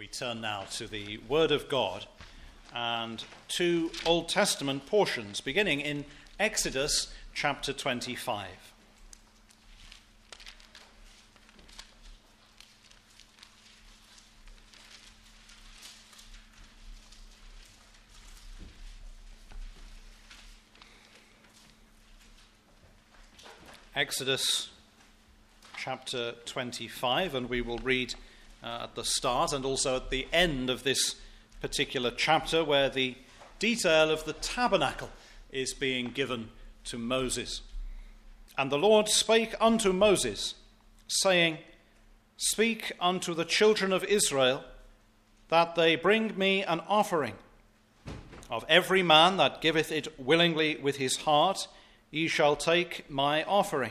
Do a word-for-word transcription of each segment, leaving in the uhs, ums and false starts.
We turn now to the Word of God and two Old Testament portions, beginning in Exodus chapter twenty-five. Exodus chapter twenty-five, and we will read uh, at the start and also at the end of this particular chapter where the detail of the tabernacle is being given to Moses. And the Lord spake unto Moses, saying, Speak unto the children of Israel, that they bring me an offering. Of every man that giveth it willingly with his heart, ye shall take my offering.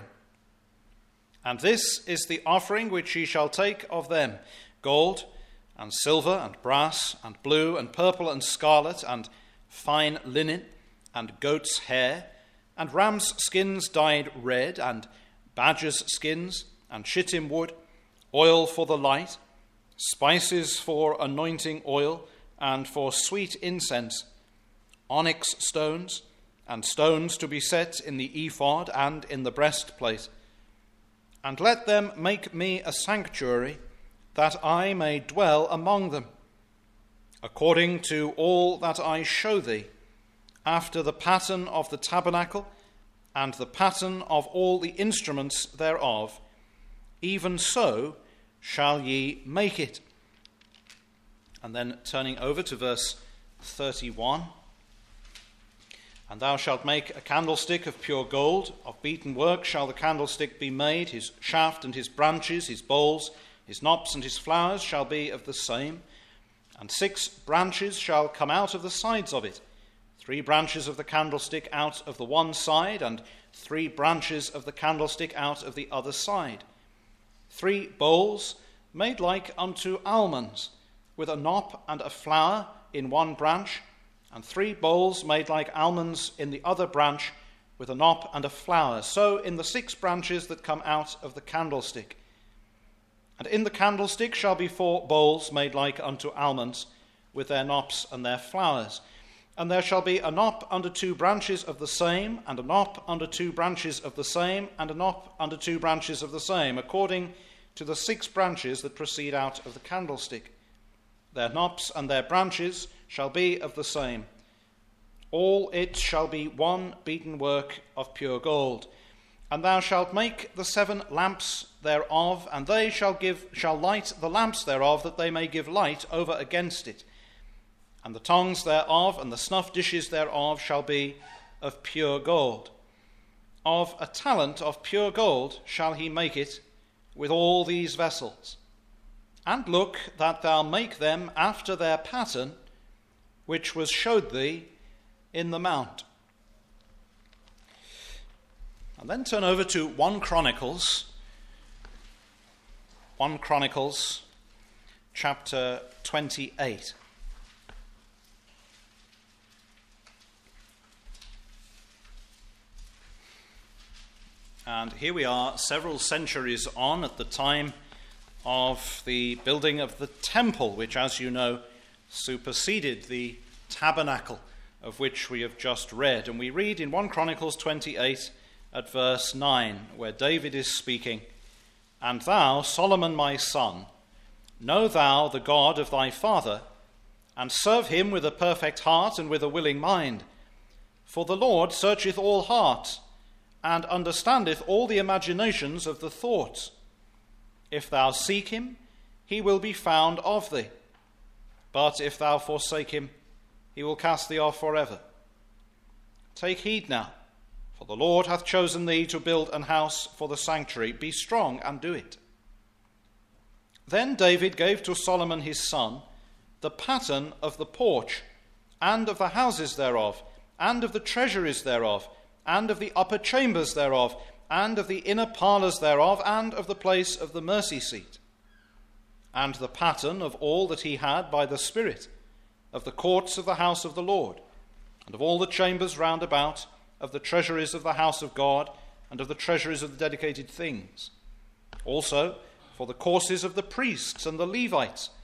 And this is the offering which ye shall take of them, gold and silver and brass and blue and purple and scarlet and fine linen and goat's hair and ram's skins dyed red and badger's skins and shittim wood, oil for the light, spices for anointing oil and for sweet incense, onyx stones, and stones to be set in the ephod and in the breastplate. And let them make me a sanctuary, that I may dwell among them, according to all that I show thee, after the pattern of the tabernacle, and the pattern of all the instruments thereof, even so shall ye make it. And then turning over to verse thirty-one, And thou shalt make a candlestick of pure gold, of beaten work shall the candlestick be made, his shaft and his branches, his bowls, his knops and his flowers shall be of the same. And six branches shall come out of the sides of it, three branches of the candlestick out of the one side, and three branches of the candlestick out of the other side. Three bowls made like unto almonds, with a knop and a flower in one branch, and three bowls made like almonds in the other branch, with a knop and a flower. So in the six branches that come out of the candlestick. And in the candlestick shall be four bowls made like unto almonds, with their knops and their flowers. And there shall be a knop under two branches of the same, and a knop under two branches of the same, and a knop under two branches of the same, according to the six branches that proceed out of the candlestick. Their knops and their branches shall be of the same. All it shall be one beaten work of pure gold. And thou shalt make the seven lamps thereof, and they shall give shall light the lamps thereof, that they may give light over against it. And the tongues thereof and the snuff dishes thereof shall be of pure gold. Of a talent of pure gold shall he make it with all these vessels. And look that thou make them after their pattern, which was showed thee in the mount. And then turn over to First Chronicles, First Chronicles, chapter twenty-eight. And here we are, several centuries on, at the time of the building of the temple, which, as you know, superseded the tabernacle of which we have just read. And we read in First Chronicles twenty-eight at verse nine, where David is speaking, And thou, Solomon my son, know thou the God of thy father, and serve him with a perfect heart and with a willing mind. For the Lord searcheth all hearts, and understandeth all the imaginations of the thoughts. If thou seek him, he will be found of thee. But if thou forsake him, he will cast thee off forever. Take heed now, for the Lord hath chosen thee to build an house for the sanctuary. Be strong and do it. Then David gave to Solomon his son the pattern of the porch, and of the houses thereof, and of the treasuries thereof, and of the upper chambers thereof, and of the inner parlours thereof, and of the place of the mercy seat, and the pattern of all that he had by the Spirit, of the courts of the house of the Lord, and of all the chambers round about, of the treasuries of the house of God, and of the treasuries of the dedicated things. Also for the courses of the priests and the Levites,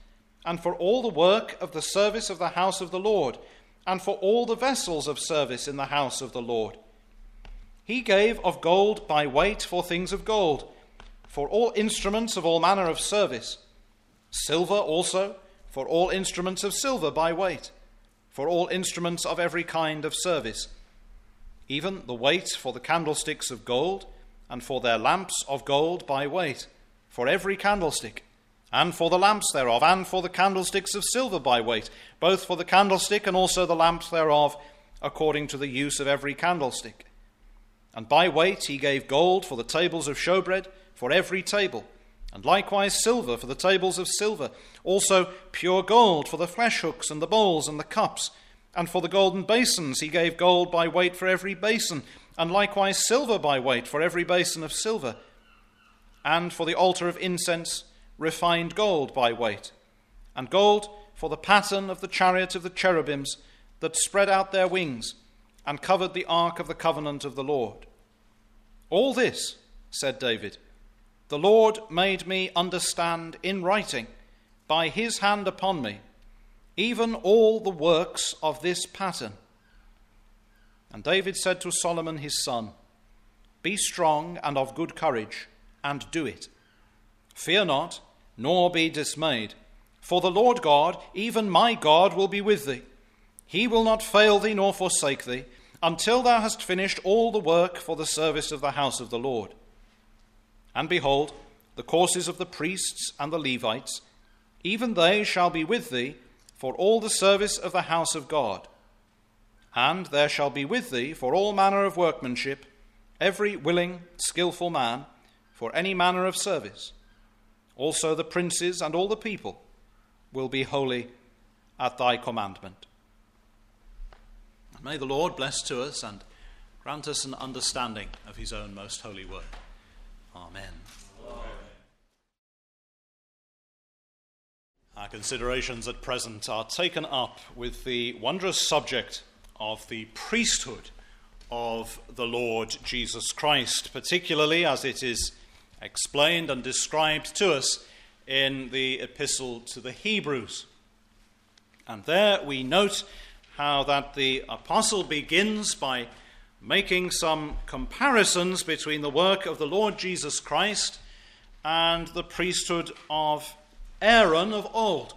and for all the work of the service of the house of the Lord, and for all the vessels of service in the house of the Lord. He gave of gold by weight for things of gold, for all instruments of all manner of service, silver also for all instruments of silver by weight, for all instruments of every kind of service, even the weight for the candlesticks of gold, and for their lamps of gold by weight, for every candlestick, and for the lamps thereof, and for the candlesticks of silver by weight, both for the candlestick and also the lamps thereof, according to the use of every candlestick. And by weight he gave gold for the tables of showbread, for every table, and likewise silver for the tables of silver, also pure gold for the flesh hooks and the bowls and the cups, and for the golden basins he gave gold by weight for every basin, and likewise silver by weight for every basin of silver, and for the altar of incense refined gold by weight, and gold for the pattern of the chariot of the cherubims that spread out their wings and covered the ark of the covenant of the Lord. All this, said David, the Lord made me understand in writing by his hand upon me, even all the works of this pattern. And David said to Solomon his son, be strong and of good courage, and do it. Fear not, nor be dismayed, for the Lord God, even my God, will be with thee. He will not fail thee nor forsake thee, until thou hast finished all the work for the service of the house of the Lord. And behold, the courses of the priests and the Levites, even they shall be with thee for all the service of the house of God. And there shall be with thee for all manner of workmanship, every willing, skillful man, for any manner of service. Also the princes and all the people will be holy at thy commandment. And may the Lord bless to us and grant us an understanding of his own most holy word. Amen. Amen. Our considerations at present are taken up with the wondrous subject of the priesthood of the Lord Jesus Christ, particularly as it is explained and described to us in the epistle to the Hebrews. And there we note how that the apostle begins by making some comparisons between the work of the Lord Jesus Christ and the priesthood of Aaron of old.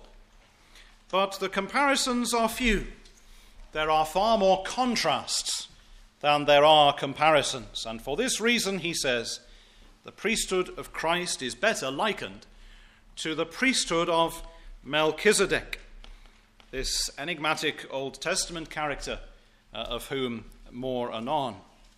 But the comparisons are few. There are far more contrasts than there are comparisons. And for this reason, he says, the priesthood of Christ is better likened to the priesthood of Melchizedek, this enigmatic Old Testament character uh, of whom more anon.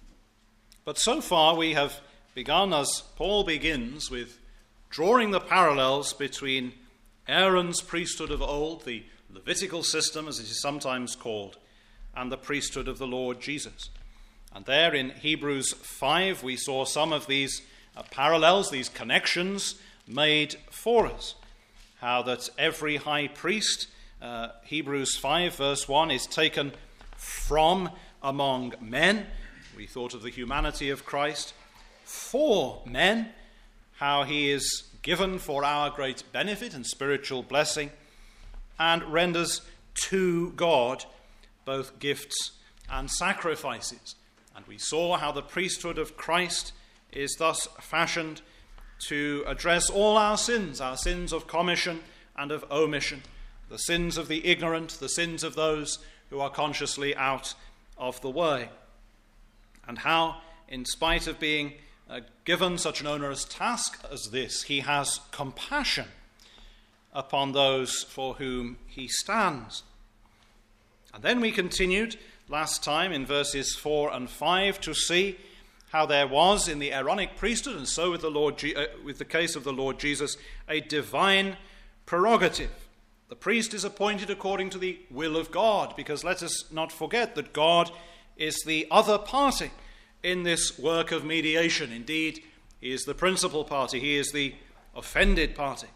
But so far we have begun, as Paul begins, with drawing the parallels between Aaron's priesthood of old, the Levitical system as it is sometimes called, and the priesthood of the Lord Jesus. And there in Hebrews five we saw some of these uh, parallels, these connections made for us. How that every high priest, uh, Hebrews five verse one, is taken from among men. We thought of the humanity of Christ. For men, how he is given for our great benefit and spiritual blessing, and renders to God both gifts and sacrifices. And we saw how the priesthood of Christ is thus fashioned to address all our sins, our sins of commission and of omission, the sins of the ignorant, the sins of those who are consciously out of the way. And how, in spite of being uh, given such an onerous task as this, he has compassion upon those for whom he stands. And then we continued last time in verses four and five to see how there was in the Aaronic priesthood, and so with the Lord, Je- uh, with the case of the Lord Jesus, a divine prerogative. The priest is appointed according to the will of God, because let us not forget that God is the other party in this work of mediation. Indeed, he is the principal party. He is the offended party.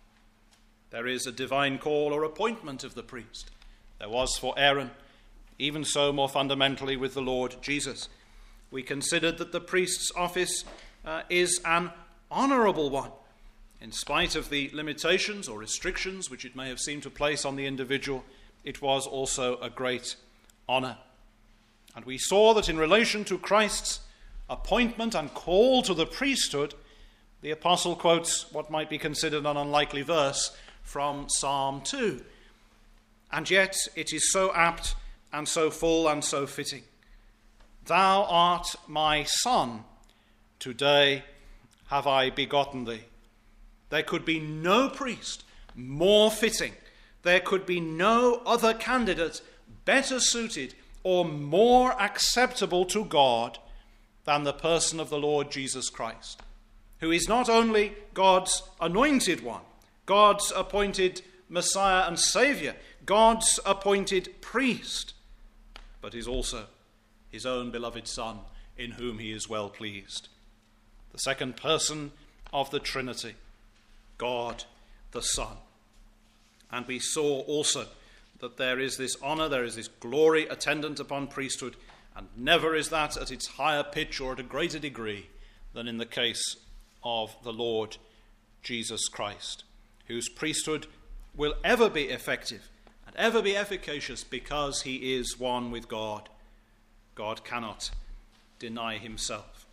There is a divine call or appointment of the priest. There was for Aaron, even so more fundamentally with the Lord Jesus. We considered that the priest's office uh, is an honorable one. In spite of the limitations or restrictions which it may have seemed to place on the individual, it was also a great honor. And we saw that in relation to Christ's appointment and call to the priesthood, the apostle quotes what might be considered an unlikely verse from Psalm two. And yet it is so apt and so full and so fitting. Thou art my son, today have I begotten thee. There could be no priest more fitting. There could be no other candidate better suited or more acceptable to God than the person of the Lord Jesus Christ, who is not only God's anointed one, God's appointed Messiah and Saviour, God's appointed priest, but is also his own beloved Son, in whom he is well pleased. The second person of the Trinity, God the Son. And we saw also that there is this honour, there is this glory attendant upon priesthood, and never is that at its higher pitch or at a greater degree than in the case of the Lord Jesus Christ, whose priesthood will ever be effective and ever be efficacious because he is one with God. God cannot deny himself.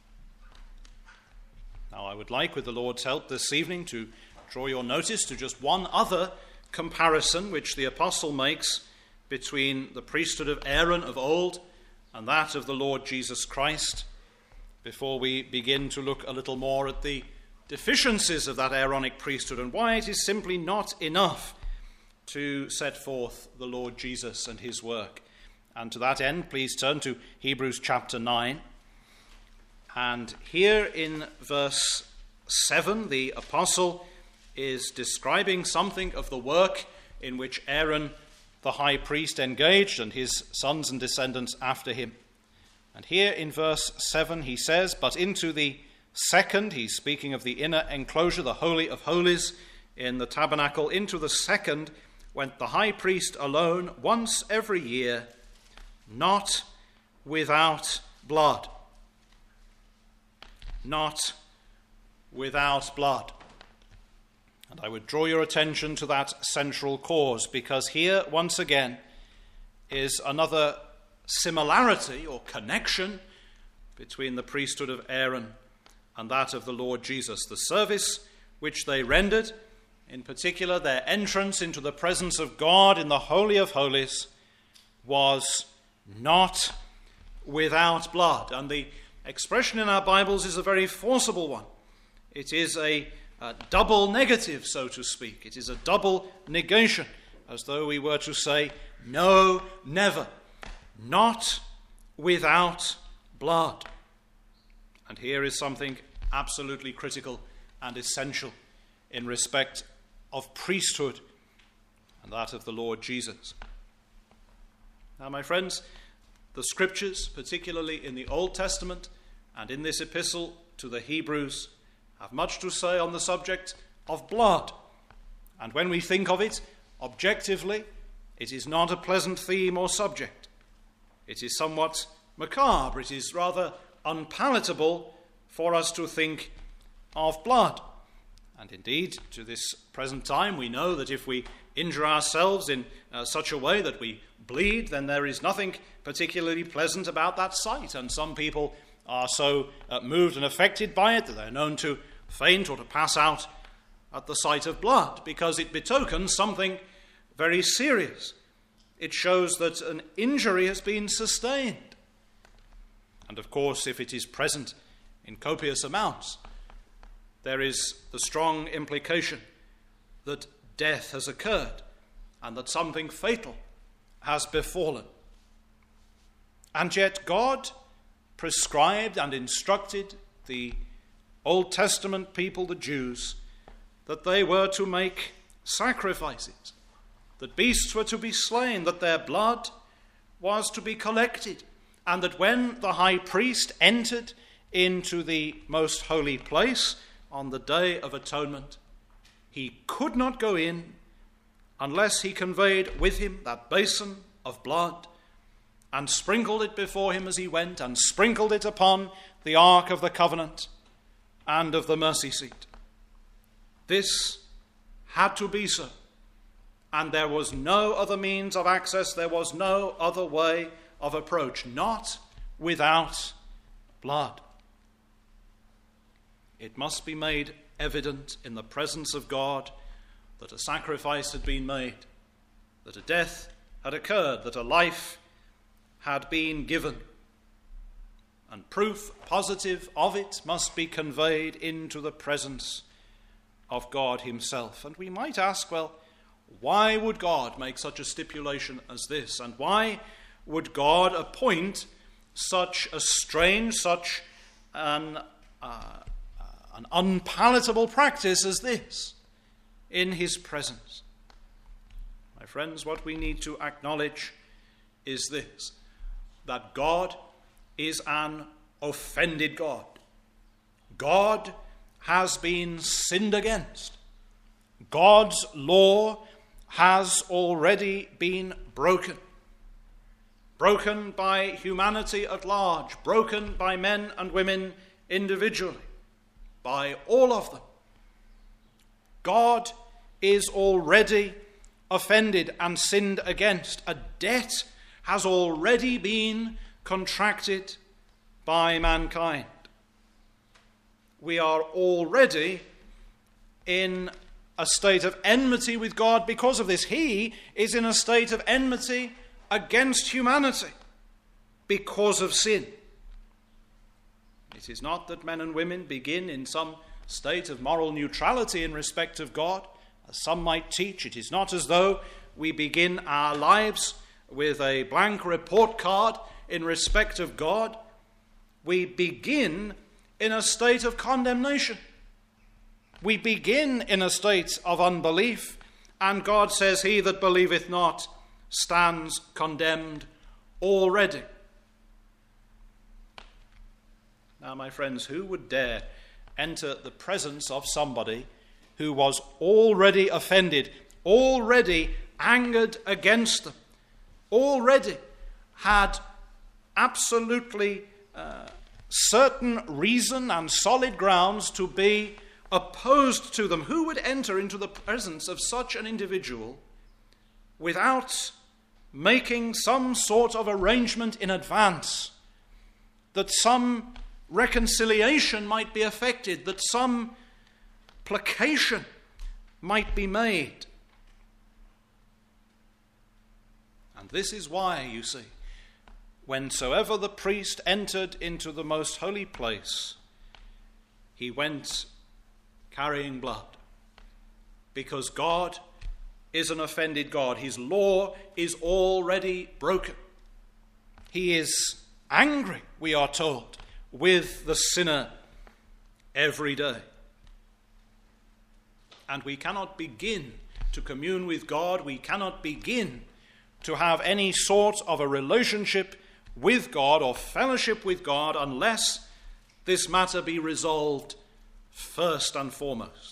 Now I would like, with the Lord's help this evening, to draw your notice to just one other comparison which the apostle makes between the priesthood of Aaron of old and that of the Lord Jesus Christ, before we begin to look a little more at the deficiencies of that Aaronic priesthood and why it is simply not enough to set forth the Lord Jesus and his work. And to that end, please turn to Hebrews chapter nine. And here in verse seven, the apostle is describing something of the work in which Aaron the high priest engaged and his sons and descendants after him. And here in verse seven he says, but into the second, he's speaking of the inner enclosure, the Holy of Holies in the tabernacle, into the second went the high priest alone once every year, not without blood. Not without blood. And I would draw your attention to that central cause, because here, once again, is another similarity or connection between the priesthood of Aaron and that of the Lord Jesus. The service which they rendered, in particular their entrance into the presence of God in the Holy of Holies, was not without blood. And the expression in our Bibles is a very forcible one. It is a A double negative, so to speak. It is a double negation, as though we were to say, no, never, not without blood. And here is something absolutely critical and essential in respect of priesthood and that of the Lord Jesus. Now, my friends, the Scriptures, particularly in the Old Testament and in this epistle to the Hebrews, have much to say on the subject of blood. And when we think of it objectively, it is not a pleasant theme or subject. It is somewhat macabre. It is rather unpalatable for us to think of blood. And indeed, to this present time, we know that if we injure ourselves in uh, such a way that we bleed, then there is nothing particularly pleasant about that sight. And some people are so uh, moved and affected by it that they're known to faint or to pass out at the sight of blood, because it betokens something very serious. It shows that an injury has been sustained. And of course, if it is present in copious amounts, there is the strong implication that death has occurred and that something fatal has befallen. And yet God prescribed and instructed the Old Testament people, the Jews, that they were to make sacrifices, that beasts were to be slain, that their blood was to be collected, and that when the high priest entered into the most holy place on the Day of Atonement, he could not go in unless he conveyed with him that basin of blood and sprinkled it before him as he went, and sprinkled it upon the Ark of the Covenant and of the mercy seat. This had to be so. And there was no other means of access, there was no other way of approach, not without blood. It must be made evident in the presence of God that a sacrifice had been made, that a death had occurred, that a life had been given. And proof positive of it must be conveyed into the presence of God himself. And we might ask, well, why would God make such a stipulation as this? And why would God appoint such a strange, such an, uh, an unpalatable practice as this in his presence? My friends, what we need to acknowledge is this, that God is an offended God. God has been sinned against. God's law has already been broken. Broken by humanity at large, broken by men and women individually, by all of them. God is already offended and sinned against. A debt has already been contracted by mankind. We are already in a state of enmity with God because of this. He is in a state of enmity against humanity because of sin. It is not that men and women begin in some state of moral neutrality in respect of God, as some might teach. It is not as though we begin our lives with a blank report card in respect of God. We begin in a state of condemnation. We begin in a state of unbelief, and God says, "He that believeth not stands condemned already." Now, my friends, who would dare enter the presence of somebody who was already offended, already angered against them, already had absolutely uh, certain reason and solid grounds to be opposed to them? Who would enter into the presence of such an individual without making some sort of arrangement in advance, that some reconciliation might be effected, that some placation might be made? And this is why, you see, whensoever the priest entered into the most holy place, he went carrying blood, because God is an offended God. His law is already broken. He is angry, we are told, with the sinner every day. And we cannot begin to commune with God, we cannot begin to have any sort of a relationship with God or fellowship with God unless this matter be resolved first and foremost.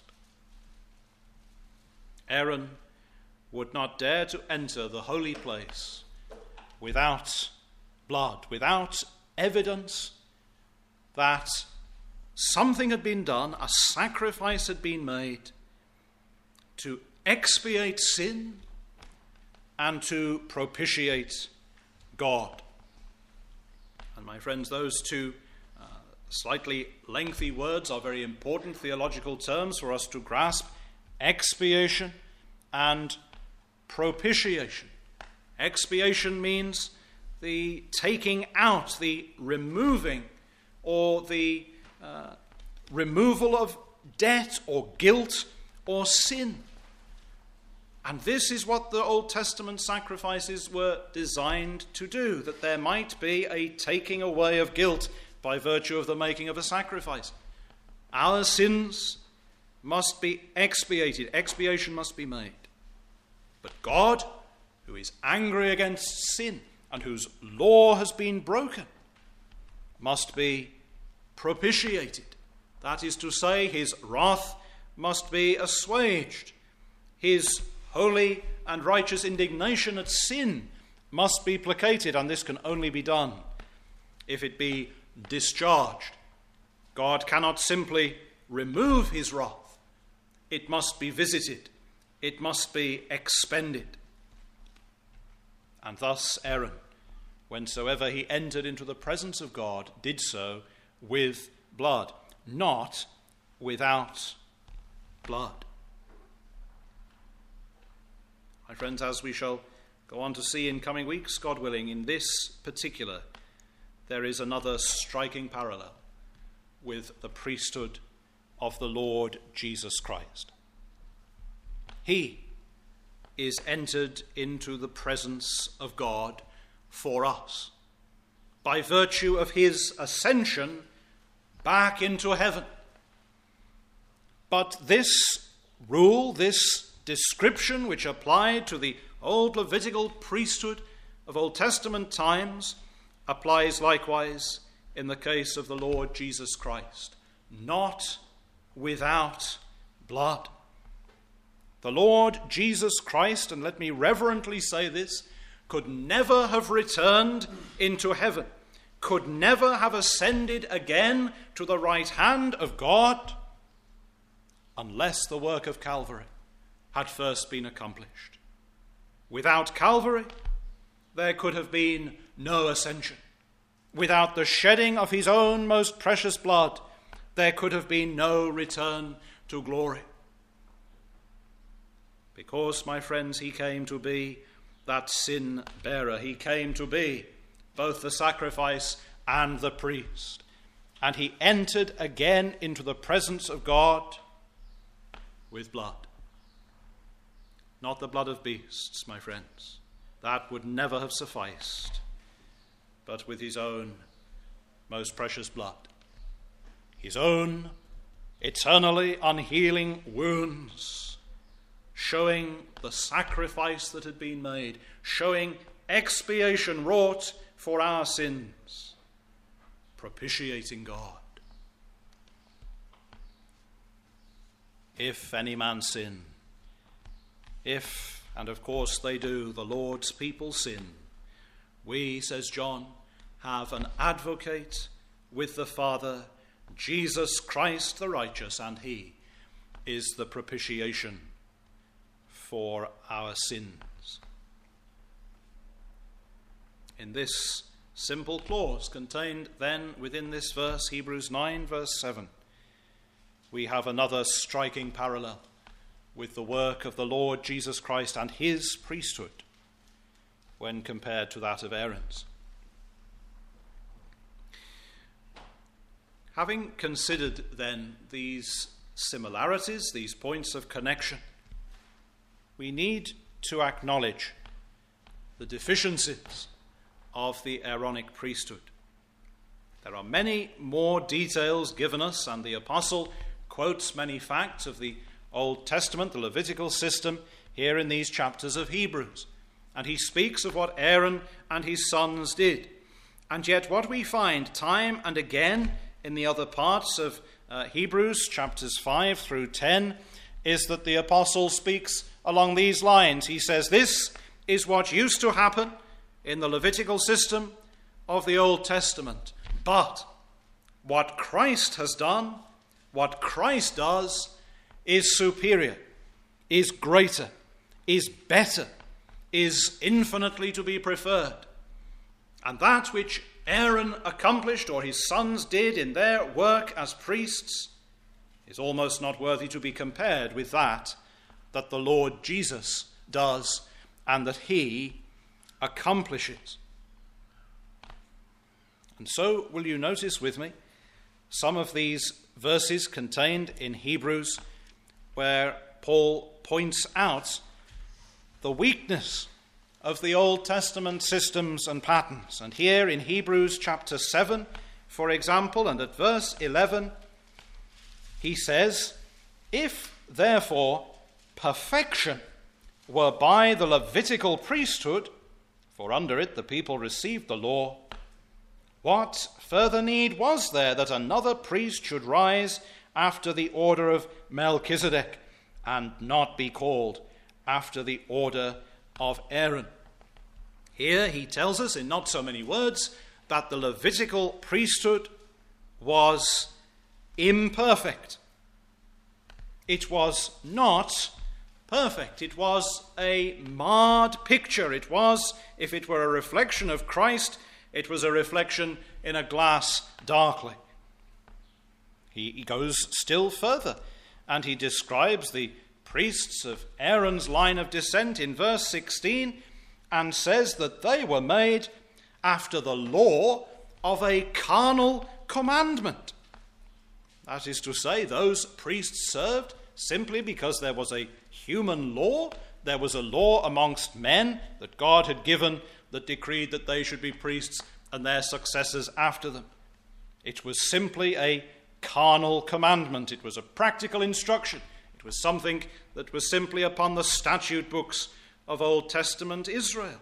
Aaron would not dare to enter the holy place without blood, without evidence that something had been done, a sacrifice had been made to expiate sin and to propitiate God. And my friends, those two uh, slightly lengthy words are very important theological terms for us to grasp: expiation and propitiation. Expiation means the taking out, the removing, or the uh, removal of debt or guilt or sin. And this is what the Old Testament sacrifices were designed to do, that there might be a taking away of guilt by virtue of the making of a sacrifice. Our sins must be expiated. Expiation must be made. But God, who is angry against sin and whose law has been broken, must be propitiated. That is to say, his wrath must be assuaged. His holy and righteous indignation at sin must be placated, and this can only be done if it be discharged. God cannot simply remove his wrath. it must be visited, it must be expended. And thus Aaron, whensoever he entered into the presence of God, did so with blood, not without blood. My friends, as we shall go on to see in coming weeks, God willing, in this particular, there is another striking parallel with the priesthood of the Lord Jesus Christ. He is entered into the presence of God for us by virtue of his ascension back into heaven. But this rule, this description which applied to the old Levitical priesthood of Old Testament times applies likewise in the case of the Lord Jesus Christ, not without blood. The Lord Jesus Christ, and let me reverently say this, could never have returned into heaven, could never have ascended again to the right hand of God, unless the work of Calvary had first been accomplished. Without Calvary, there could have been no ascension. Without the shedding of his own most precious blood, there could have been no return to glory. Because, my friends, he came to be that sin bearer. He came to be both the sacrifice and the priest. And he entered again into the presence of God with blood. Not the blood of beasts, my friends. That would never have sufficed. But with his own most precious blood. His own eternally unhealing wounds, showing the sacrifice that had been made, showing expiation wrought for our sins, propitiating God. If any man sin, if, and of course they do, the Lord's people sin, we, says John, have an advocate with the Father, Jesus Christ the righteous, and he is the propitiation for our sins. In this simple clause contained then within this verse, Hebrews nine, verse seven, we have another striking parallel with the work of the Lord Jesus Christ and his priesthood when compared to that of Aaron's. Having considered then these similarities, these points of connection, we need to acknowledge the deficiencies of the Aaronic priesthood. There are many more details given us, and the apostle quotes many facts of the Old Testament, the Levitical system, here in these chapters of Hebrews. And he speaks of what Aaron and his sons did. And yet what we find time and again in the other parts of uh, Hebrews, chapters five through ten, is that the apostle speaks along these lines. He says, this is what used to happen in the Levitical system of the Old Testament. But what Christ has done, what Christ does, is superior, is greater, is better, is infinitely to be preferred. And that which Aaron accomplished, or his sons did in their work as priests, is almost not worthy to be compared with that that the Lord Jesus does and that he accomplishes. And so will you notice with me some of these verses contained in Hebrews where Paul points out the weakness of the Old Testament systems and patterns. And here in Hebrews chapter seven, for example, and at verse eleven, he says, if therefore perfection were by the Levitical priesthood, for under it the people received the law, what further need was there that another priest should rise after the order of Melchizedek and not be called after the order of Aaron? Here he tells us in not so many words that the Levitical priesthood was imperfect. It was not perfect. It was a marred picture. It was, if it were a reflection of Christ, it was a reflection in a glass darkly. He, he goes still further, and he describes the priests of Aaron's line of descent in verse sixteen, and says that they were made after the law of a carnal commandment. That is to say, those priests served simply because there was a human law. There was a law amongst men that God had given that decreed that they should be priests and their successors after them. It was simply a carnal commandment. It was a practical instruction. It was something that was simply upon the statute books of Old Testament Israel.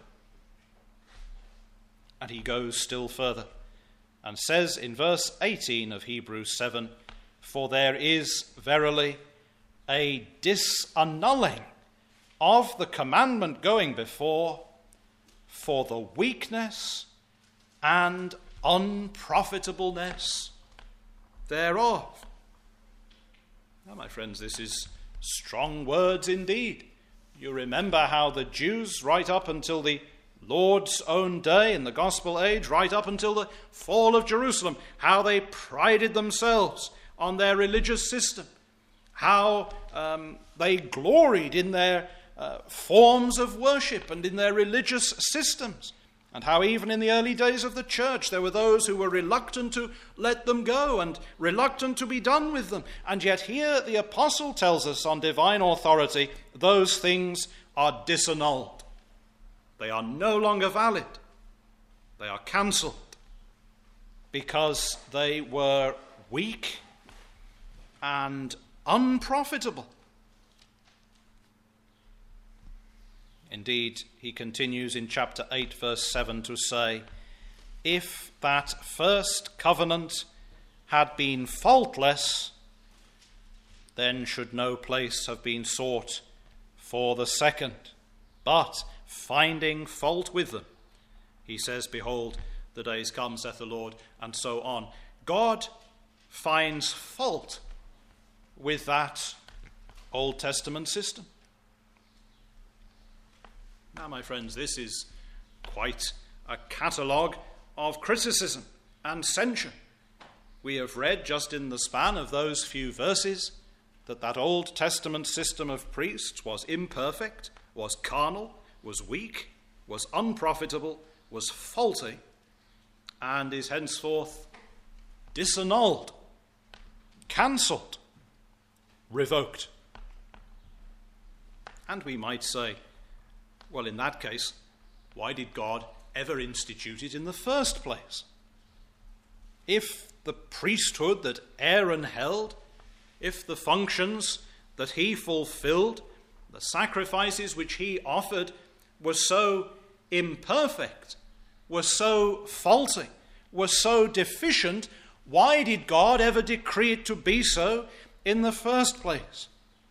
And he goes still further and says in verse eighteen of Hebrews seven, "For there is verily a disannulling of the commandment going before, for the weakness and unprofitableness thereof." Now, my friends, this is strong words indeed. You remember how the Jews, right up until the Lord's own day in the gospel age, right up until the fall of Jerusalem, how they prided themselves on their religious system, how um, they gloried in their uh, forms of worship and in their religious systems, and how even in the early days of the church there were those who were reluctant to let them go and reluctant to be done with them. And yet here the apostle tells us on divine authority, those things are disannulled. They are no longer valid. They are cancelled because they were weak and unprofitable. Indeed, he continues in chapter eight, verse seven to say, "If that first covenant had been faultless, then should no place have been sought for the second. But finding fault with them, he says, Behold, the days come, saith the Lord," and so on. God finds fault with that Old Testament system. Now, my friends, this is quite a catalogue of criticism and censure. We have read just in the span of those few verses that that Old Testament system of priests was imperfect, was carnal, was weak, was unprofitable, was faulty, and is henceforth disannulled, cancelled, revoked. And we might say, well, in that case, why did God ever institute it in the first place? If the priesthood that Aaron held, if the functions that he fulfilled, the sacrifices which he offered were so imperfect, were so faulty, were so deficient, why did God ever decree it to be so in the first place?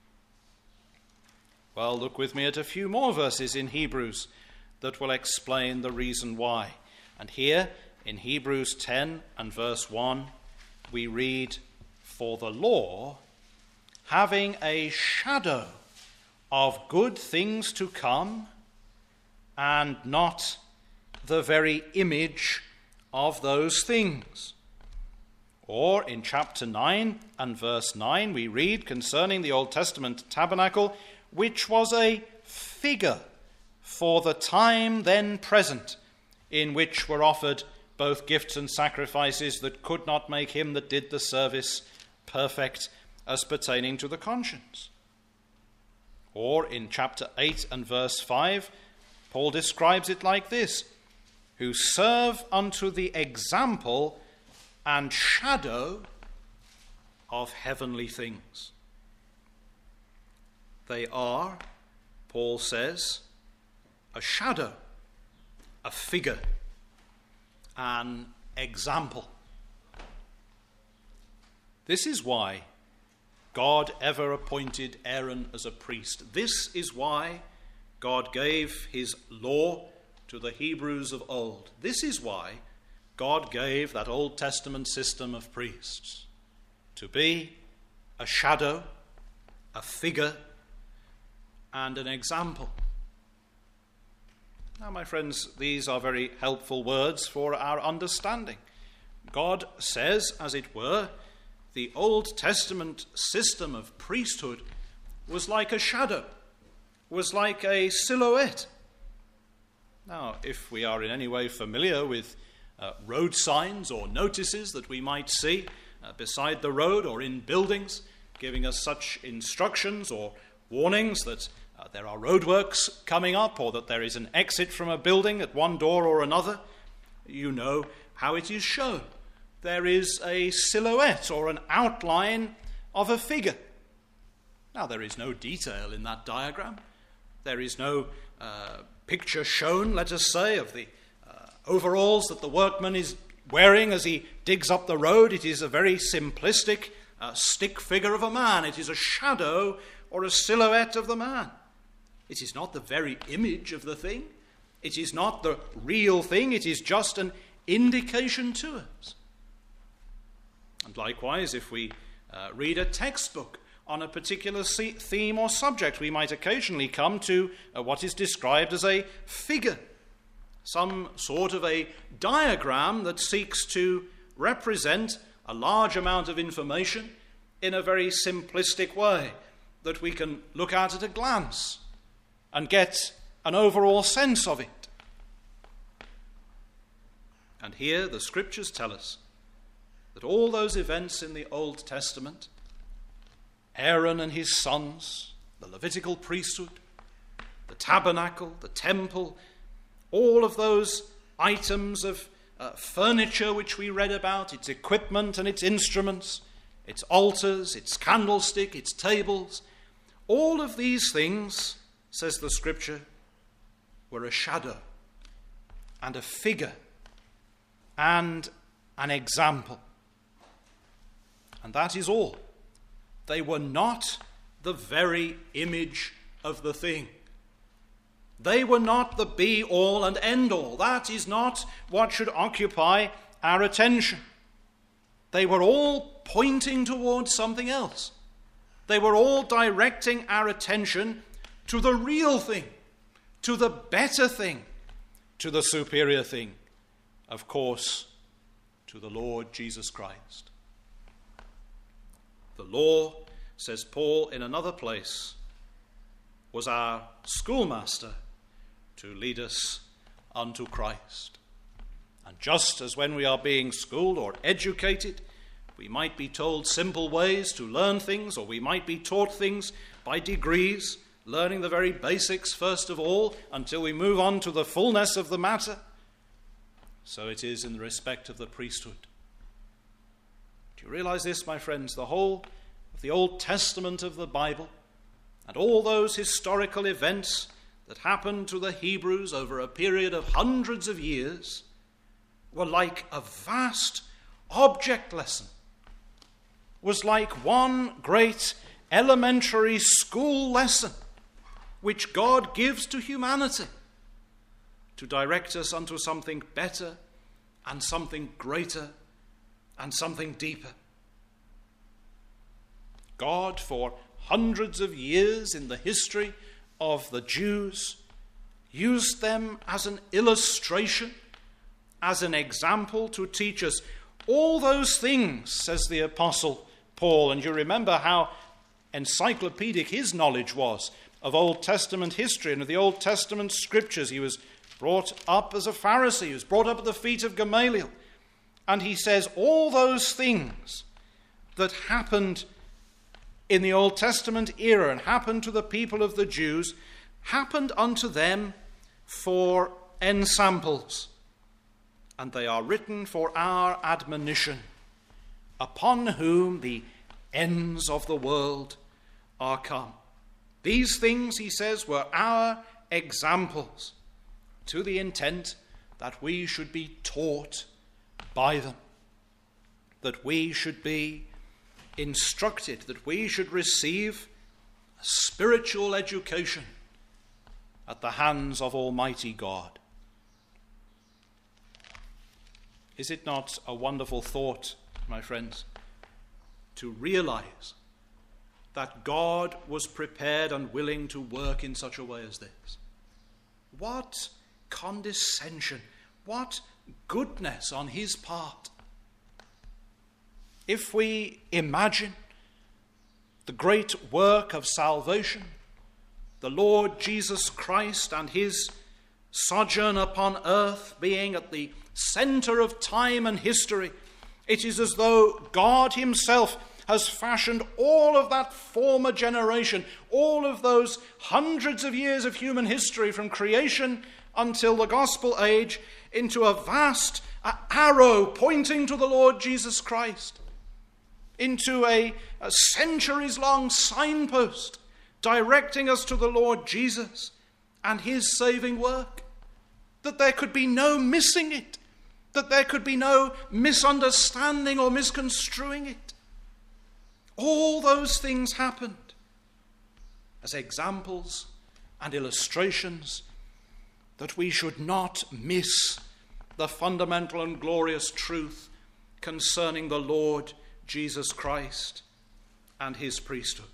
Well, look with me at a few more verses in Hebrews that will explain the reason why. And here, in Hebrews ten and verse one, we read, "For the law, having a shadow of good things to come, and not the very image of those things." Or in chapter nine and verse nine, we read concerning the Old Testament tabernacle, "which was a figure for the time then present, in which were offered both gifts and sacrifices that could not make him that did the service perfect as pertaining to the conscience." Or in chapter eight and verse five, Paul describes it like this, "who serve unto the example and shadow of heavenly things." They are, Paul says, a shadow, a figure, an example. This is why God ever appointed Aaron as a priest. This is why God gave his law to the Hebrews of old. This is why God gave that Old Testament system of priests, to be a shadow, a figure, and an example. Now, my friends, these are very helpful words for our understanding. God says, as it were, the Old Testament system of priesthood was like a shadow, was like a silhouette. Now, if we are in any way familiar with uh, road signs or notices that we might see uh, beside the road or in buildings, giving us such instructions or warnings that uh, there are roadworks coming up or that there is an exit from a building at one door or another, you know how it is shown. There is a silhouette or an outline of a figure. Now, there is no detail in that diagram. There is no uh, picture shown, let us say, of the uh, overalls that the workman is wearing as he digs up the road. It is a very simplistic uh, stick figure of a man. It is a shadow or a silhouette of the man. It is not the very image of the thing. It is not the real thing. It is just an indication to us. And likewise, if we uh, read a textbook on a particular theme or subject, we might occasionally come to uh, what is described as a figure, some sort of a diagram that seeks to represent a large amount of information in a very simplistic way that we can look at at a glance and get an overall sense of it. And here the scriptures tell us that all those events in the Old Testament, Aaron and his sons, the Levitical priesthood, the tabernacle, the temple, all of those items of uh, furniture which we read about, its equipment and its instruments, its altars, its candlestick, its tables, all of these things, says the scripture, were a shadow and a figure and an example. And that is all. They were not the very image of the thing. They were not the be-all and end-all. That is not what should occupy our attention. They were all pointing towards something else. They were all directing our attention to the real thing, to the better thing, to the superior thing, of course, to the Lord Jesus Christ. The law, says Paul in another place, was our schoolmaster to lead us unto Christ. And just as when we are being schooled or educated, we might be told simple ways to learn things, or we might be taught things by degrees, learning the very basics first of all, until we move on to the fullness of the matter, so it is in the respect of the priesthood. Do you realize this, my friends? The whole of the Old Testament of the Bible and all those historical events that happened to the Hebrews over a period of hundreds of years were like a vast object lesson, was like one great elementary school lesson which God gives to humanity to direct us unto something better and something greater and something deeper. God, for hundreds of years in the history of the Jews, used them as an illustration, as an example to teach us all those things, says the Apostle Paul. And you remember how encyclopedic his knowledge was of Old Testament history and of the Old Testament scriptures. He was brought up as a Pharisee. He was brought up at the feet of Gamaliel. And he says all those things that happened in the Old Testament era and happened to the people of the Jews happened unto them for ensamples. And they are written for our admonition, upon whom the ends of the world are come. These things, he says, were our examples, to the intent that we should be taught by them, that we should be instructed, that we should receive a spiritual education at the hands of Almighty God. Is it not a wonderful thought, my friends, to realize that God was prepared and willing to work in such a way as this. What condescension, what goodness on his part. If we imagine the great work of salvation, the Lord Jesus Christ and his sojourn upon earth being at the center of time and history, it is as though God himself has fashioned all of that former generation, all of those hundreds of years of human history from creation until the gospel age, into a vast arrow pointing to the Lord Jesus Christ, into a, a centuries-long signpost directing us to the Lord Jesus and his saving work, that there could be no missing it, that there could be no misunderstanding or misconstruing it. All those things happened as examples and illustrations that we should not miss the fundamental and glorious truth concerning the Lord Jesus Christ and his priesthood.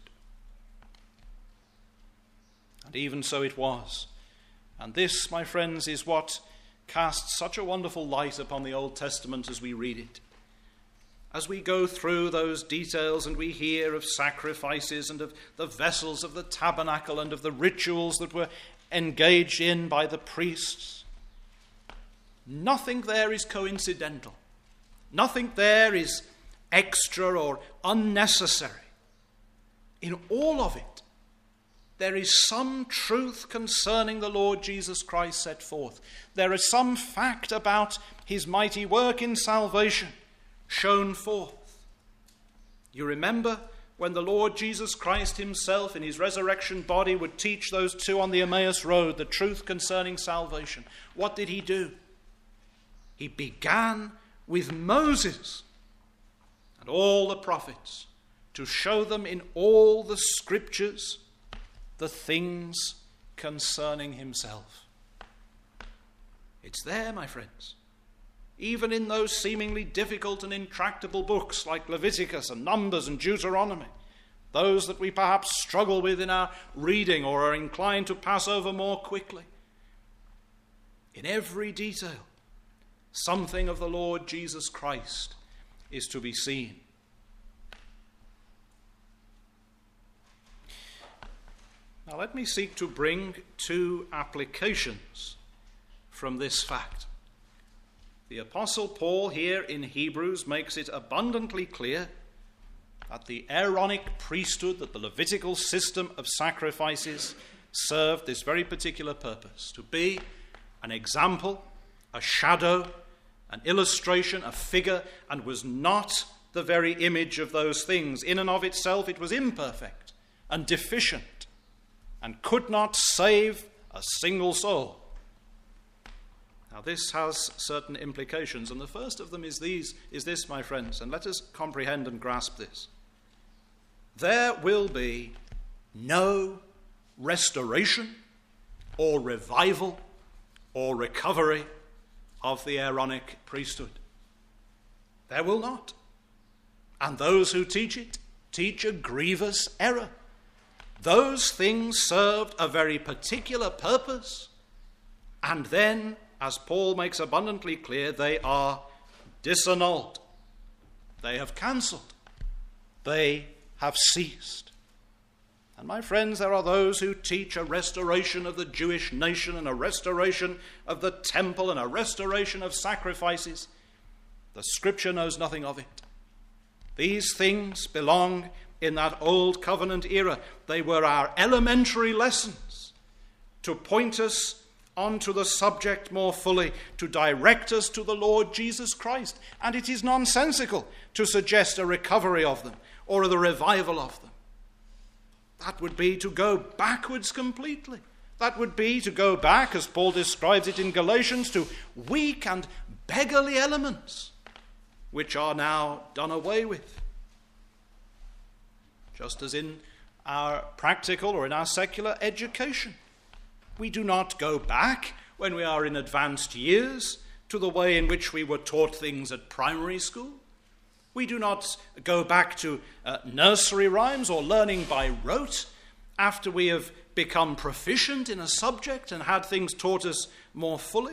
And even so it was. And this, my friends, is what casts such a wonderful light upon the Old Testament as we read it. As we go through those details and we hear of sacrifices and of the vessels of the tabernacle and of the rituals that were engaged in by the priests, nothing there is coincidental. Nothing there is extra or unnecessary. In all of it, there is some truth concerning the Lord Jesus Christ set forth. There is some fact about his mighty work in salvation shown forth. You remember when the Lord Jesus Christ himself in his resurrection body would teach those two on the Emmaus Road the truth concerning salvation. What did he do? He began with Moses and all the prophets to show them in all the scriptures the things concerning himself. It's there, my friends. Even in those seemingly difficult and intractable books like Leviticus and Numbers and Deuteronomy, those that we perhaps struggle with in our reading or are inclined to pass over more quickly. In every detail, something of the Lord Jesus Christ is to be seen. Now let me seek to bring two applications from this fact. The Apostle Paul here in Hebrews makes it abundantly clear that the Aaronic priesthood, that the Levitical system of sacrifices served this very particular purpose, to be an example, a shadow, an illustration, a figure, and was not the very image of those things. In and of itself, it was imperfect and deficient and could not save a single soul. Now this has certain implications, and the first of them is these, is this, my friends, and let us comprehend and grasp this. There will be no restoration or revival or recovery of the Aaronic priesthood. There will not. And those who teach it teach a grievous error. Those things served a very particular purpose, and then, as Paul makes abundantly clear, they are disannulled. They have cancelled. They have ceased. And my friends, there are those who teach a restoration of the Jewish nation and a restoration of the temple and a restoration of sacrifices. The Scripture knows nothing of it. These things belong in that old covenant era. They were our elementary lessons to point us onto the subject more fully, to direct us to the Lord Jesus Christ. And it is nonsensical to suggest a recovery of them or the revival of them. That would be to go backwards completely. That would be to go back, as Paul describes it in Galatians, to weak and beggarly elements, which are now done away with. Just as in our practical or in our secular education, we do not go back when we are in advanced years to the way in which we were taught things at primary school. We do not go back to uh, nursery rhymes or learning by rote after we have become proficient in a subject and had things taught us more fully.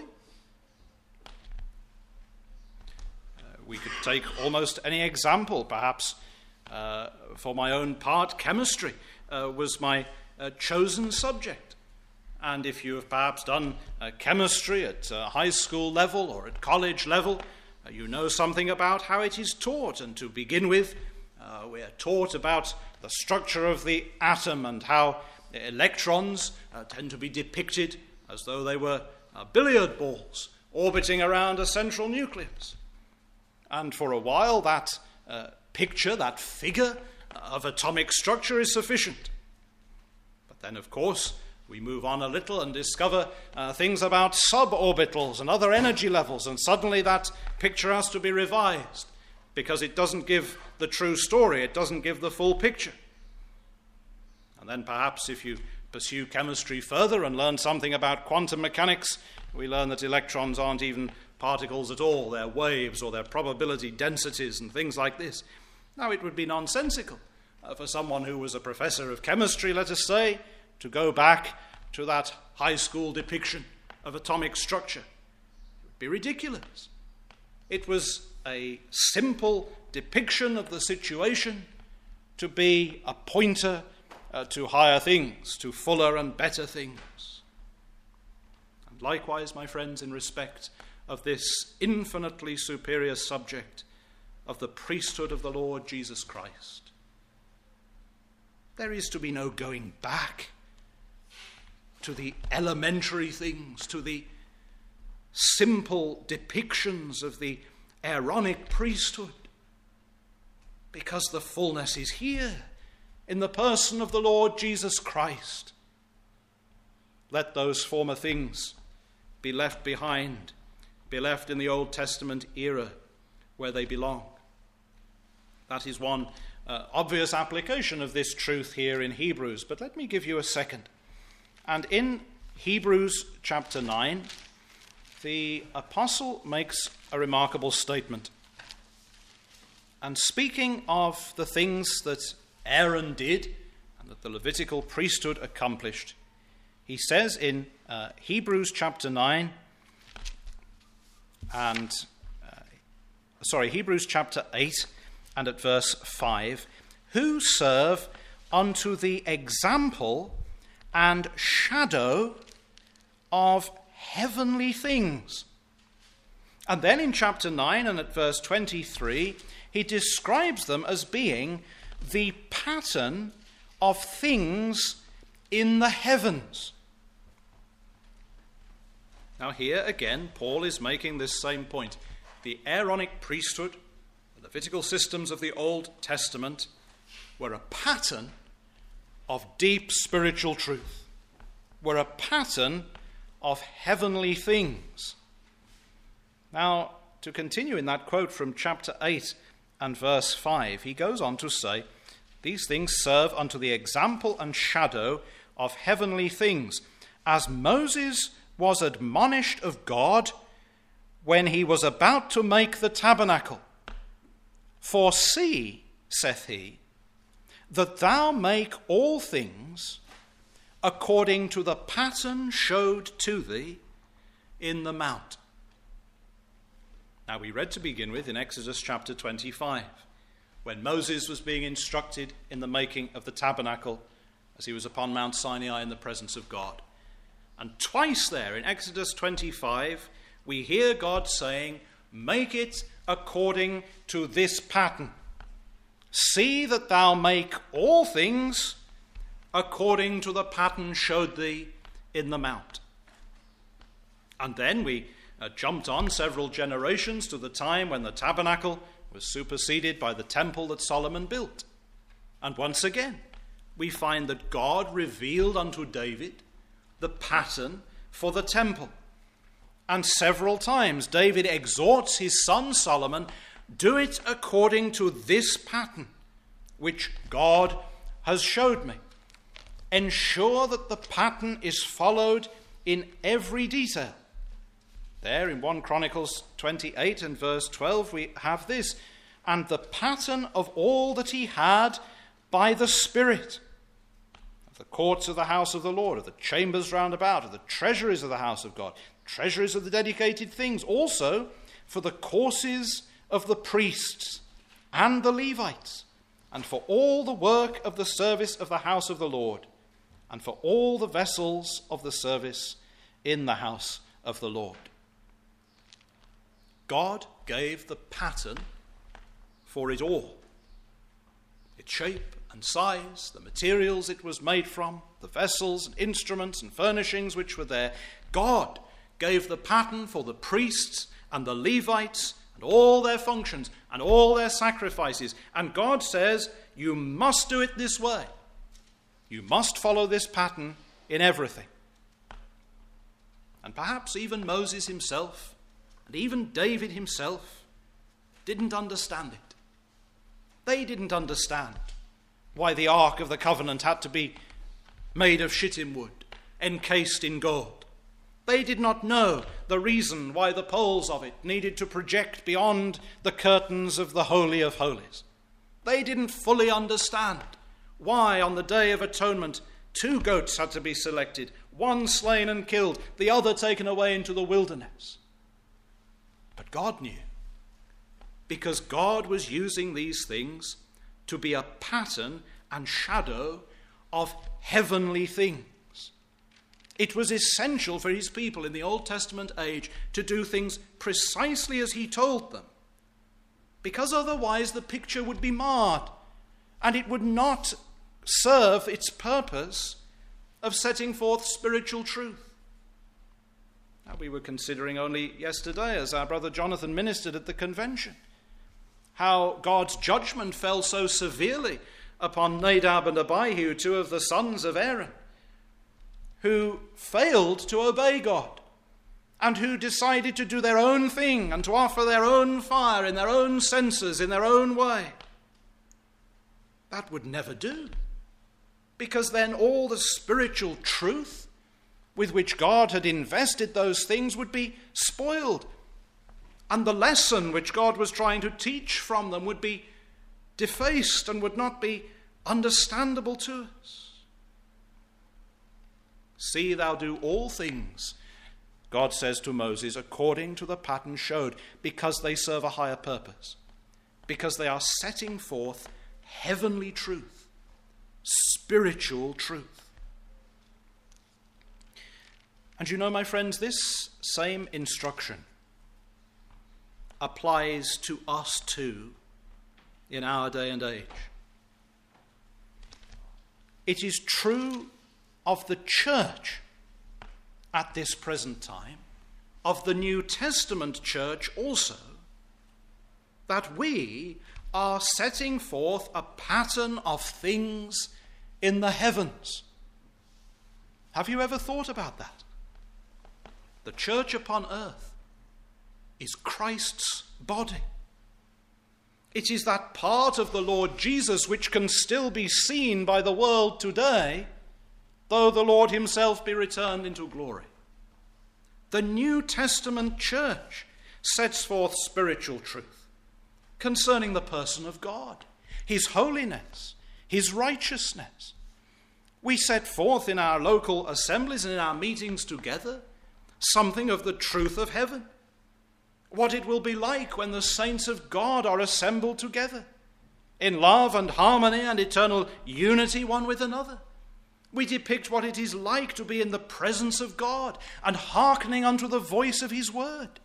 Uh, we could take almost any example. Perhaps uh, for my own part, chemistry uh, was my uh, chosen subject. And if you have perhaps done uh, chemistry at uh, high school level or at college level, uh, you know something about how it is taught. And to begin with, uh, we are taught about the structure of the atom and how electrons uh, tend to be depicted as though they were uh, billiard balls orbiting around a central nucleus. And for a while, that uh, picture, that figure of atomic structure is sufficient. But then, of course, we move on a little and discover uh, things about suborbitals and other energy levels, and suddenly that picture has to be revised because it doesn't give the true story, it doesn't give the full picture. And then perhaps if you pursue chemistry further and learn something about quantum mechanics, we learn that electrons aren't even particles at all, they're waves or they're probability densities and things like this. Now, it would be nonsensical uh, for someone who was a professor of chemistry, let us say, to go back to that high school depiction of atomic structure. It would be ridiculous. It was a simple depiction of the situation to be a pointer uh, to higher things, to fuller and better things. And likewise, my friends, in respect of this infinitely superior subject of the priesthood of the Lord Jesus Christ, there is to be no going back to the elementary things, to the simple depictions of the Aaronic priesthood, because the fullness is here in the person of the Lord Jesus Christ. Let those former things be left behind, be left in the Old Testament era where they belong. That is one uh, obvious application of this truth here in Hebrews, but let me give you a second. And in Hebrews chapter nine, the apostle makes a remarkable statement. And speaking of the things that Aaron did and that the Levitical priesthood accomplished, he says in uh, Hebrews chapter nine and, uh, sorry, Hebrews chapter eight and at verse five, who serve unto the example and shadow of heavenly things. And then in chapter nine and at verse twenty-three, he describes them as being the pattern of things in the heavens. Now here again, Paul is making this same point. The Aaronic priesthood, the Levitical systems of the Old Testament, were a pattern of deep spiritual truth, were a pattern of heavenly things. Now, to continue in that quote from chapter eight and verse five, he goes on to say, these things serve unto the example and shadow of heavenly things, as Moses was admonished of God when he was about to make the tabernacle. For see, saith he, that thou make all things according to the pattern showed to thee in the mount. Now we read to begin with in Exodus chapter twenty-five, when Moses was being instructed in the making of the tabernacle as he was upon Mount Sinai in the presence of God. And twice there in Exodus twenty-five, we hear God saying, make it according to this pattern. See that thou make all things according to the pattern showed thee in the mount. And then we uh, jumped on several generations to the time when the tabernacle was superseded by the temple that Solomon built. And once again, we find that God revealed unto David the pattern for the temple. And several times David exhorts his son Solomon, do it according to this pattern, which God has showed me. Ensure that the pattern is followed in every detail. There in First Chronicles twenty-eight and verse twelve we have this, and the pattern of all that he had by the Spirit, of the courts of the house of the Lord, of the chambers round about, of the treasuries of the house of God, treasuries of the dedicated things, also for the courses of the priests and the Levites, and for all the work of the service of the house of the Lord, and for all the vessels of the service in the house of the Lord. God gave the pattern for it all. Its shape and size, the materials it was made from, the vessels and instruments and furnishings which were there. God gave the pattern for the priests and the Levites and all their functions and all their sacrifices. And God says, you must do it this way. You must follow this pattern in everything. And perhaps even Moses himself and even David himself didn't understand it. They didn't understand why the Ark of the Covenant had to be made of shittim wood, encased in gold. They did not know the reason why the poles of it needed to project beyond the curtains of the Holy of Holies. They didn't fully understand why on the Day of Atonement two goats had to be selected, one slain and killed, the other taken away into the wilderness. But God knew, because God was using these things to be a pattern and shadow of heavenly things. It was essential for his people in the Old Testament age to do things precisely as he told them, because otherwise the picture would be marred and it would not serve its purpose of setting forth spiritual truth. Now, we were considering only yesterday, as our brother Jonathan ministered at the convention, how God's judgment fell so severely upon Nadab and Abihu, two of the sons of Aaron, who failed to obey God and who decided to do their own thing and to offer their own fire in their own senses, in their own way. That would never do, because then all the spiritual truth with which God had invested those things would be spoiled, and the lesson which God was trying to teach from them would be defaced and would not be understandable to us. See thou do all things, God says to Moses, according to the pattern showed, because they serve a higher purpose, because they are setting forth heavenly truth, spiritual truth. And you know, my friends, this same instruction applies to us too in our day and age. It is true of the church at this present time, of the New Testament church also, that we are setting forth a pattern of things in the heavens. Have you ever thought about that? The church upon earth is Christ's body. It is that part of the Lord Jesus which can still be seen by the world today, though the Lord himself be returned into glory. The New Testament church sets forth spiritual truth concerning the person of God, his holiness, his righteousness. We set forth in our local assemblies and in our meetings together something of the truth of heaven, what it will be like when the saints of God are assembled together in love and harmony and eternal unity one with another. We depict what it is like to be in the presence of God and hearkening unto the voice of his word.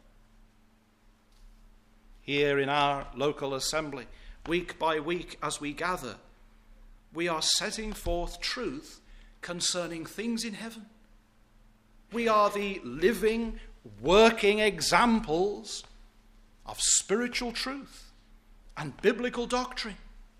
Here in our local assembly, week by week as we gather, we are setting forth truth concerning things in heaven. We are the living, working examples of spiritual truth and biblical doctrine.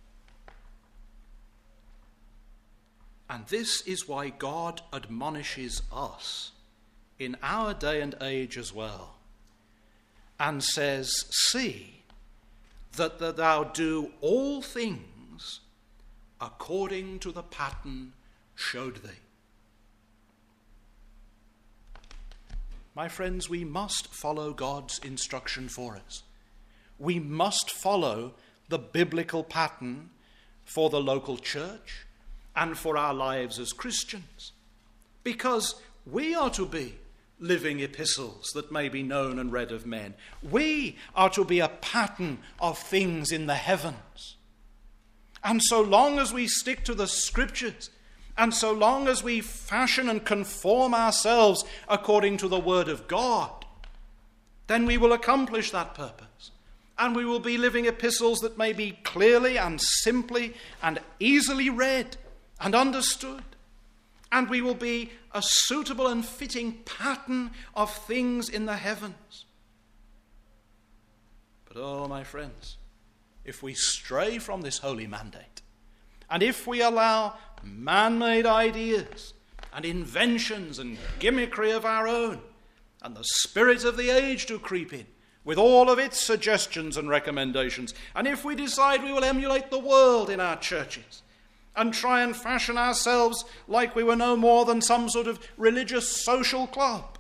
And this is why God admonishes us in our day and age as well, and says, see that thou do all things according to the pattern showed thee. My friends, we must follow God's instruction for us. We must follow the biblical pattern for the local church and for our lives as Christians, because we are to be living epistles that may be known and read of men. We are to be a pattern of things in the heavens. And so long as we stick to the Scriptures, and so long as we fashion and conform ourselves according to the Word of God, then we will accomplish that purpose. And we will be living epistles that may be clearly and simply and easily read and understood. And we will be a suitable and fitting pattern of things in the heavens. But oh, my friends, if we stray from this holy mandate, and if we allow man-made ideas and inventions and gimmickry of our own, and the spirit of the age to creep in, with all of its suggestions and recommendations, and if we decide we will emulate the world in our churches, and try and fashion ourselves like we were no more than some sort of religious social club,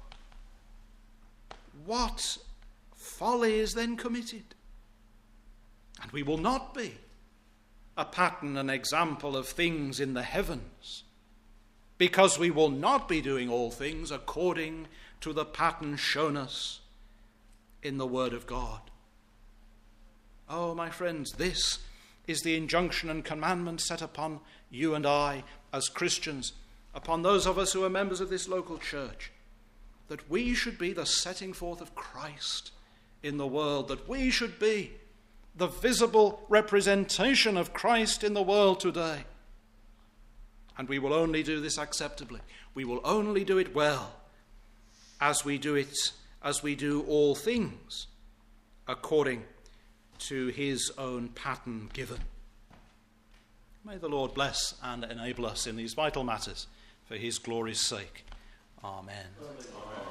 what folly is then committed? And we will not be a pattern and example of things in the heavens, because we will not be doing all things according to the pattern shown us in the Word of God. Oh, my friends, this is the injunction and commandment set upon you and I as Christians, upon those of us who are members of this local church, that we should be the setting forth of Christ in the world, that we should be the visible representation of Christ in the world today. And we will only do this acceptably. We will only do it well as we do it, as we do all things according to his own pattern given. May the Lord bless and enable us in these vital matters for his glory's sake. Amen. Amen.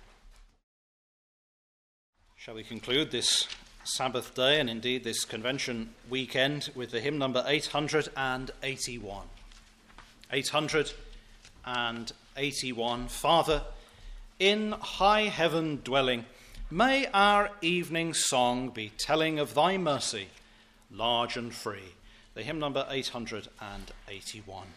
Shall we conclude this Sabbath day, and indeed this convention weekend, with the hymn number eight hundred eighty-one. eight hundred eighty-one. Father, in high heaven dwelling, may our evening song be telling of thy mercy, large and free. The hymn number eight hundred eighty-one.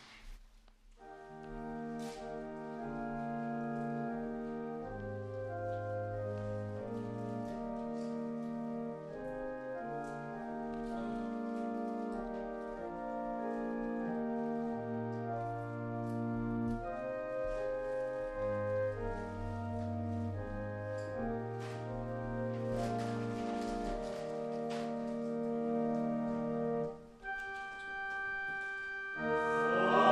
Oh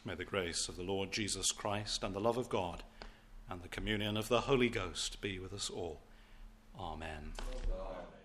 May the grace of the Lord Jesus Christ and the love of God and the communion of the Holy Ghost be with us all. Amen. Amen.